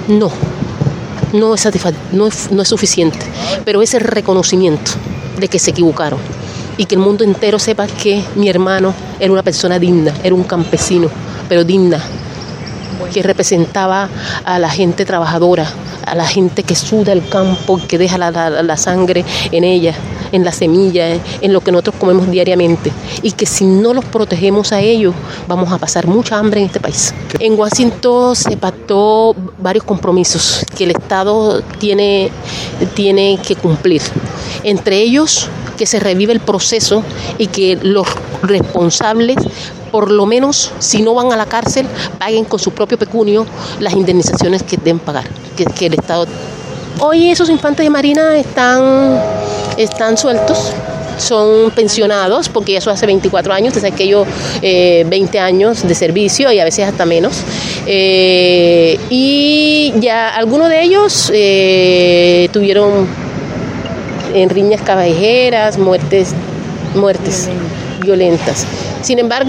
No, no es suficiente, pero es el reconocimiento de que se equivocaron y que el mundo entero sepa que mi hermano era una persona digna, era un campesino, pero digna, que representaba a la gente trabajadora, a la gente que suda el campo, que deja la sangre en ella, en la semilla, en lo que nosotros comemos diariamente, y que si no los protegemos a ellos, vamos a pasar mucha hambre en este país. En Washington se pactó varios compromisos que el Estado tiene que cumplir, entre ellos que se revive el proceso y que los responsables, por lo menos si no van a la cárcel, paguen con su propio pecunio las indemnizaciones que deben pagar, que el Estado. Hoy esos infantes de Marina están sueltos, son pensionados, porque eso hace 24 años, desde que yo 20 años de servicio y a veces hasta menos. Y ya algunos de ellos tuvieron en riñas callejeras, muertes violentas. Sin embargo,